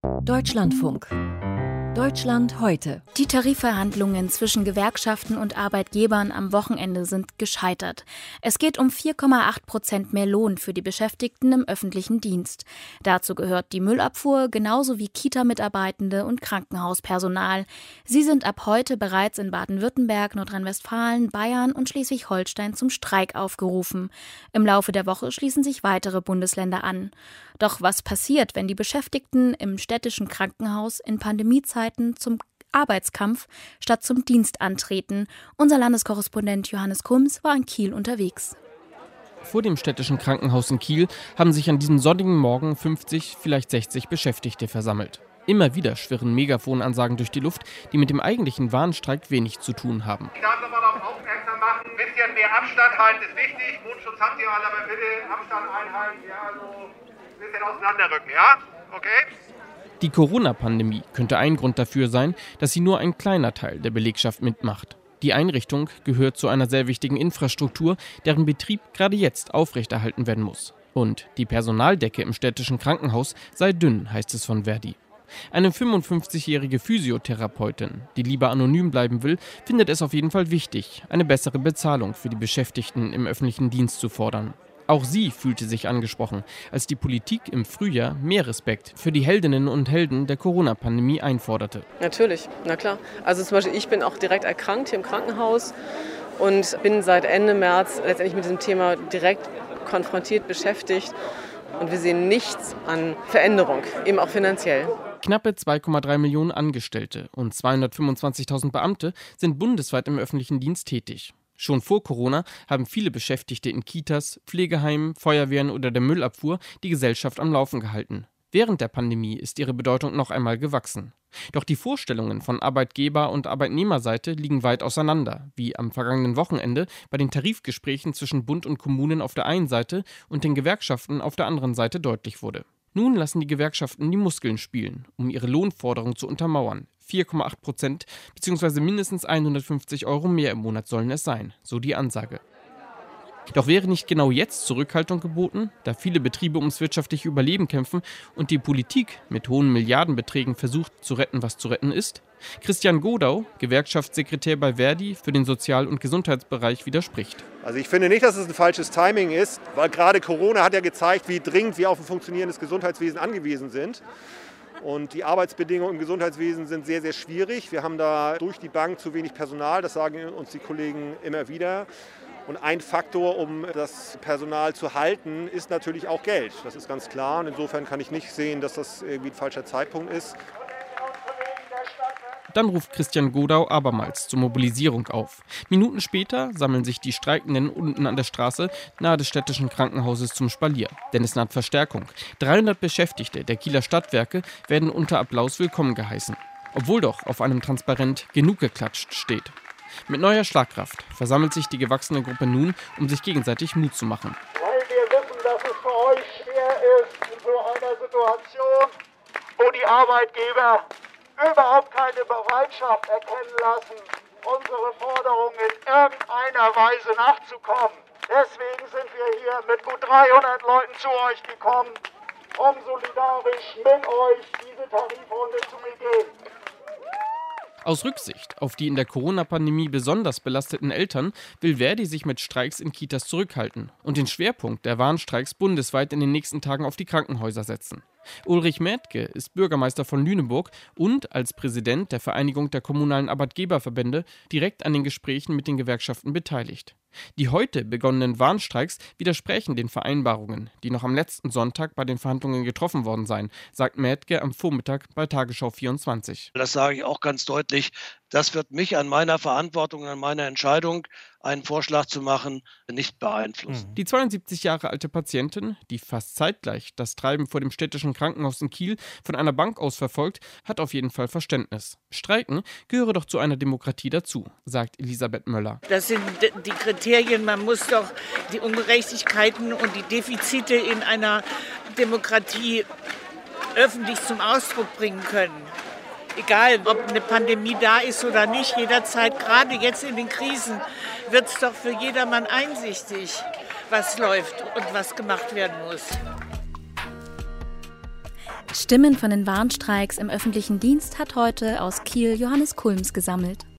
Deutschlandfunk. Deutschland heute. Die Tarifverhandlungen zwischen Gewerkschaften und Arbeitgebern am Wochenende sind gescheitert. Es geht um 4,8% mehr Lohn für die Beschäftigten im öffentlichen Dienst. Dazu gehört die Müllabfuhr genauso wie Kita-Mitarbeitende und Krankenhauspersonal. Sie sind ab heute bereits in Baden-Württemberg, Nordrhein-Westfalen, Bayern und Schleswig-Holstein zum Streik aufgerufen. Im Laufe der Woche schließen sich weitere Bundesländer an. Doch was passiert, wenn die Beschäftigten im städtischen Krankenhaus in Pandemiezeiten zum Arbeitskampf statt zum Dienst antreten? Unser Landeskorrespondent Johannes Kums war in Kiel unterwegs. Vor dem städtischen Krankenhaus in Kiel haben sich an diesem sonnigen Morgen 50, vielleicht 60 Beschäftigte versammelt. Immer wieder schwirren Megafonansagen durch die Luft, die mit dem eigentlichen Warnstreik wenig zu tun haben. Ich darf nochmal darauf aufmerksam machen, ein bisschen mehr Abstand halten ist wichtig. Mundschutz habt ihr alle, aber bitte Abstand einhalten. Ja, also ein bisschen auseinanderrücken, ja? Okay? Die Corona-Pandemie könnte ein Grund dafür sein, dass sie nur ein kleiner Teil der Belegschaft mitmacht. Die Einrichtung gehört zu einer sehr wichtigen Infrastruktur, deren Betrieb gerade jetzt aufrechterhalten werden muss. Und die Personaldecke im städtischen Krankenhaus sei dünn, heißt es von Verdi. Eine 55-jährige Physiotherapeutin, die lieber anonym bleiben will, findet es auf jeden Fall wichtig, eine bessere Bezahlung für die Beschäftigten im öffentlichen Dienst zu fordern. Auch sie fühlte sich angesprochen, als die Politik im Frühjahr mehr Respekt für die Heldinnen und Helden der Corona-Pandemie einforderte. Natürlich, na klar. Also zum Beispiel, ich bin auch direkt erkrankt hier im Krankenhaus und bin seit Ende März letztendlich mit diesem Thema direkt konfrontiert, beschäftigt. Und wir sehen nichts an Veränderung, eben auch finanziell. Knappe 2,3 Millionen Angestellte und 225.000 Beamte sind bundesweit im öffentlichen Dienst tätig. Schon vor Corona haben viele Beschäftigte in Kitas, Pflegeheimen, Feuerwehren oder der Müllabfuhr die Gesellschaft am Laufen gehalten. Während der Pandemie ist ihre Bedeutung noch einmal gewachsen. Doch die Vorstellungen von Arbeitgeber- und Arbeitnehmerseite liegen weit auseinander, wie am vergangenen Wochenende bei den Tarifgesprächen zwischen Bund und Kommunen auf der einen Seite und den Gewerkschaften auf der anderen Seite deutlich wurde. Nun lassen die Gewerkschaften die Muskeln spielen, um ihre Lohnforderung zu untermauern. 4,8% bzw. mindestens 150 € mehr im Monat sollen es sein, so die Ansage. Doch wäre nicht genau jetzt Zurückhaltung geboten, da viele Betriebe ums wirtschaftliche Überleben kämpfen und die Politik mit hohen Milliardenbeträgen versucht zu retten, was zu retten ist? Christian Godau, Gewerkschaftssekretär bei Verdi für den Sozial- und Gesundheitsbereich, widerspricht. Also ich finde nicht, dass es ein falsches Timing ist, weil gerade Corona hat ja gezeigt, wie dringend wir auf ein funktionierendes Gesundheitswesen angewiesen sind. Und die Arbeitsbedingungen im Gesundheitswesen sind sehr, sehr schwierig. Wir haben da durch die Bank zu wenig Personal, das sagen uns die Kollegen immer wieder. Und ein Faktor, um das Personal zu halten, ist natürlich auch Geld. Das ist ganz klar. Und insofern kann ich nicht sehen, dass das irgendwie ein falscher Zeitpunkt ist. Dann ruft Christian Godau abermals zur Mobilisierung auf. Minuten später sammeln sich die Streikenden unten an der Straße nahe des städtischen Krankenhauses zum Spalier. Denn es naht Verstärkung. 300 Beschäftigte der Kieler Stadtwerke werden unter Applaus willkommen geheißen. Obwohl doch auf einem Transparent genug geklatscht steht. Mit neuer Schlagkraft versammelt sich die gewachsene Gruppe nun, um sich gegenseitig Mut zu machen. Weil wir wissen, dass es für euch schwer ist in so einer Situation, wo die Arbeitgeber überhaupt keine Bereitschaft erkennen lassen, unsere Forderungen in irgendeiner Weise nachzukommen. Deswegen sind wir hier mit gut 300 Leuten zu euch gekommen, um solidarisch mit euch diese Tarifrunde zu begehen. Aus Rücksicht auf die in der Corona-Pandemie besonders belasteten Eltern will Verdi sich mit Streiks in Kitas zurückhalten und den Schwerpunkt der Warnstreiks bundesweit in den nächsten Tagen auf die Krankenhäuser setzen. Ulrich Mädke ist Bürgermeister von Lüneburg und als Präsident der Vereinigung der kommunalen Arbeitgeberverbände direkt an den Gesprächen mit den Gewerkschaften beteiligt. Die heute begonnenen Warnstreiks widersprechen den Vereinbarungen, die noch am letzten Sonntag bei den Verhandlungen getroffen worden seien, sagt Mädke am Vormittag bei Tagesschau 24. Das sage ich auch ganz deutlich. Das wird mich an meiner Verantwortung, an meiner Entscheidung, einen Vorschlag zu machen, nicht beeinflussen. Die 72 Jahre alte Patientin, die fast zeitgleich das Treiben vor dem städtischen Krankenhaus in Kiel von einer Bank aus verfolgt, hat auf jeden Fall Verständnis. Streiken gehöre doch zu einer Demokratie dazu, sagt Elisabeth Möller. Das sind die Kriterien, man muss doch die Ungerechtigkeiten und die Defizite in einer Demokratie öffentlich zum Ausdruck bringen können. Egal, ob eine Pandemie da ist oder nicht, jederzeit, gerade jetzt in den Krisen, wird es doch für jedermann einsichtig, was läuft und was gemacht werden muss. Stimmen von den Warnstreiks im öffentlichen Dienst hat heute aus Kiel Johannes Kulms gesammelt.